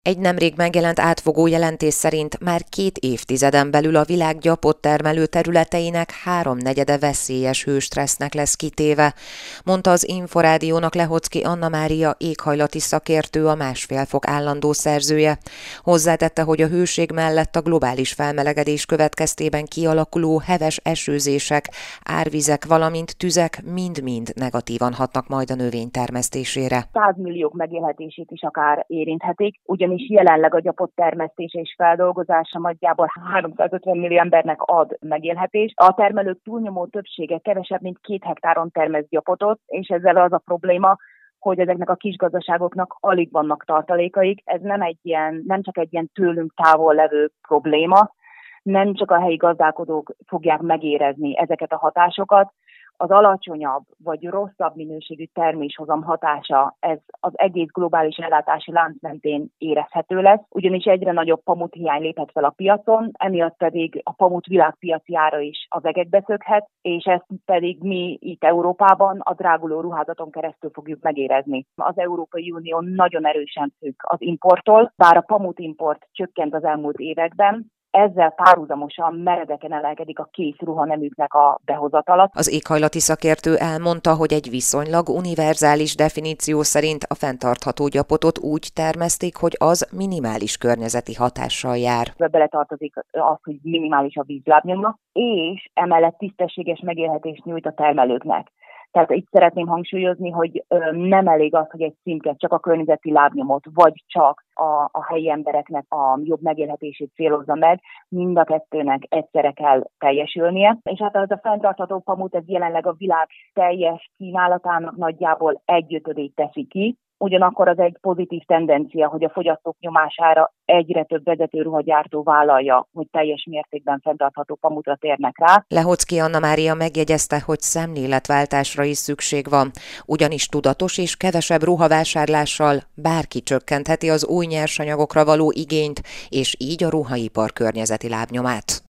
Egy nemrég megjelent átfogó jelentés szerint már 2 évtizeden belül a világ gyapott termelő területeinek 3/4 veszélyes hőstressznek lesz kitéve, mondta az Inforádiónak Lehocki Anna Mária éghajlati szakértő, a 1,5 fok állandó szerzője. Hozzátette, hogy a hőség mellett a globális felmelegedés következtében kialakuló heves esőzések, árvizek, valamint tüzek mind-mind negatívan hatnak majd a növény termesztésére. 100 milliók megélhetését is akár érinthetik, ugyanis jelenleg a gyapott termesztése és feldolgozása nagyjából 350 millió embernek ad megélhetést. A termelők túlnyomó többsége kevesebb, mint 2 hektáron termesz gyapotot, és ezzel az a probléma, hogy ezeknek a kis gazdaságoknak alig vannak tartalékaik. Ez nem csak egy ilyen tőlünk távol levő probléma, nem csak a helyi gazdálkodók fogják megérezni ezeket a hatásokat. Az alacsonyabb vagy rosszabb minőségű terméshozam hatása, ez az egész globális ellátási lánc mentén érezhető lesz, ugyanis egyre nagyobb pamuthiány léphet fel a piacon, emiatt pedig a pamut világpiaci ára is az egekbe szökhet, és ezt pedig mi itt Európában a dráguló ruházaton keresztül fogjuk megérezni. Az Európai Unió nagyon erősen függ az importtól, bár a pamutimport csökkent az elmúlt években, ezzel párhuzamosan meredeken emelkedik a kész ruhaneműknek a behozatala. Az éghajlati szakértő elmondta, hogy egy viszonylag univerzális definíció szerint a fenntartható gyapotot úgy termesztik, hogy az minimális környezeti hatással jár. Beletartozik az, hogy minimális a vízlábnyoma, és emellett tisztességes megélhetést nyújt a termelőknek. Tehát itt szeretném hangsúlyozni, hogy nem elég az, hogy egy címke csak a környezeti lábnyomot, vagy csak a helyi embereknek a jobb megélhetését célozza meg, mind a kettőnek egyszerre kell teljesülnie. És hát az a fenntartható pamut, ez jelenleg a világ teljes kínálatának nagyjából 1/5 teszi ki. Ugyanakkor az egy pozitív tendencia, hogy a fogyasztók nyomására egyre több vezető ruhagyártó vállalja, hogy teljes mértékben fenntartható pamutra térnek rá. Lehocki Anna Mária megjegyezte, hogy szemléletváltásra is szükség van, ugyanis tudatos és kevesebb ruhavásárlással bárki csökkentheti az új nyersanyagokra való igényt, és így a ruhaipar környezeti lábnyomát.